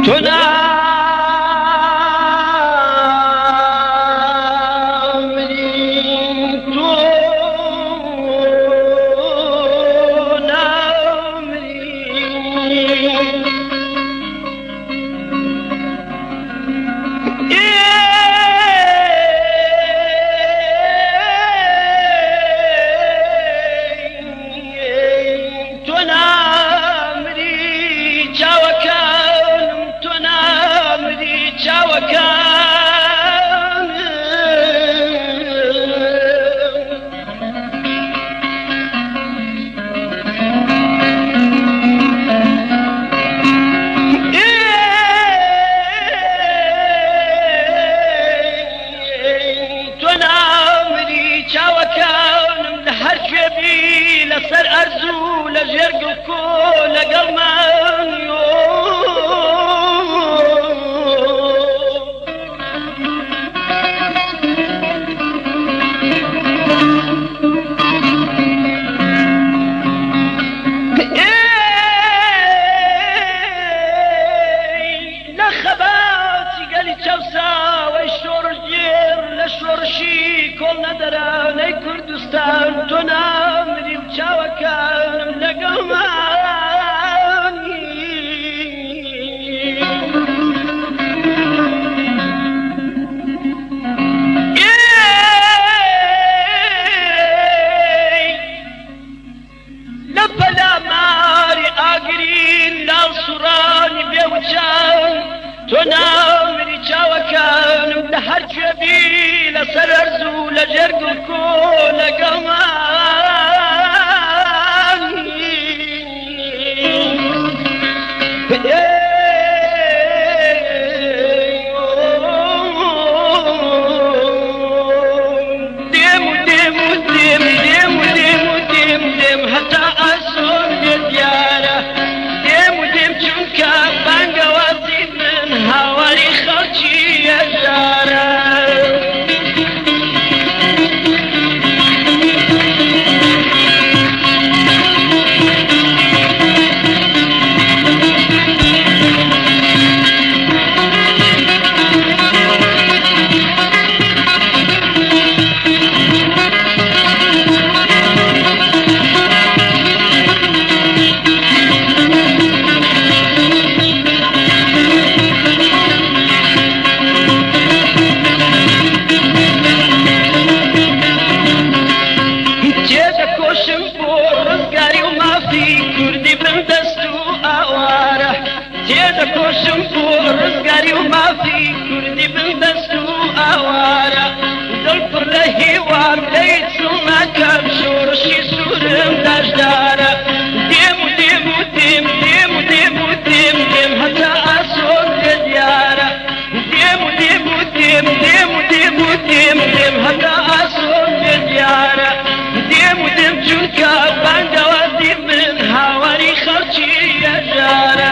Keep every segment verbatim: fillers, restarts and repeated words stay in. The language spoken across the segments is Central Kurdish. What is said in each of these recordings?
لەسەر ئەرزوو لە ژێرگ و کۆ لەگەڵمان لە خەباتی گەلی چەوساوەی شۆڕش گێر لە شۆڕشی کۆڵ نەدەرانەی کوردستان تۆ نامری و چاوەکانم لەگەڵمانی لە پەلاماری ئاگرین لاڵ سوڕانی بێوچان تۆ نامری چاوەکانم لە هەر کوێبی لەسەر ئەرزوو لە ژێرگ و کۆ لەگەڵمانی دێم و دێم و دێم دێم و دێم و دێم دێم هەتا ئاسۆم لێ دیارە دێم و دێم چونکە بانگەوازی من هاواری خەڵکی هەژارە دەکۆشم بۆ ڕزگاری و مافی کوردی بن دەست و ئاوارە دڵ پڕ لە هیوام لەی چوومەکەم شۆڕشی سوورم دەشدارە دێم و دێم و دێم دێم و دێم و دێم دێم هەتا ئاسۆم لێ دیارە دێم و دێم و دێم دێم و دێم و دێم دێم هەتا ئاسۆم لێ دیارە دێم و دێم چونکە بانگەوازی من هاواری خەڵکی هەژارە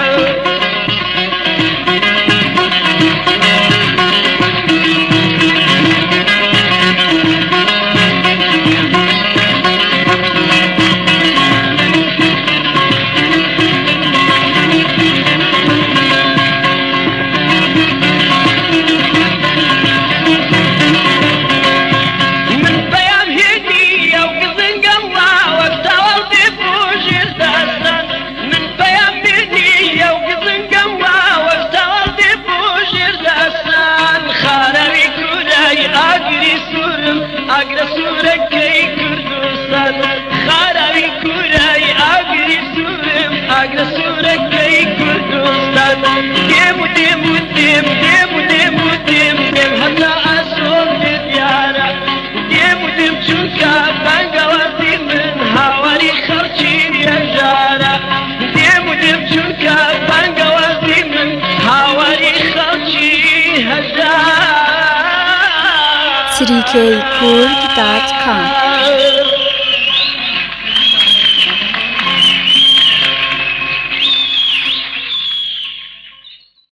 ئاگرە سوورەکەی کوردستان خاراوی کوورای ئاگری سوورم ئاگرە سوورەکەی کوردستان دێم و دێم و دێم دێم و دێم و دێم دێم هەتا ئاسۆم لێ دیارە دێم و دێم چونکە بانگەوازی من هاواری خەڵکی هەژارە دێم و دێم چونکە بانگەوازی من هاواری خەڵکی هەژارە. تریکەی کورد دات کام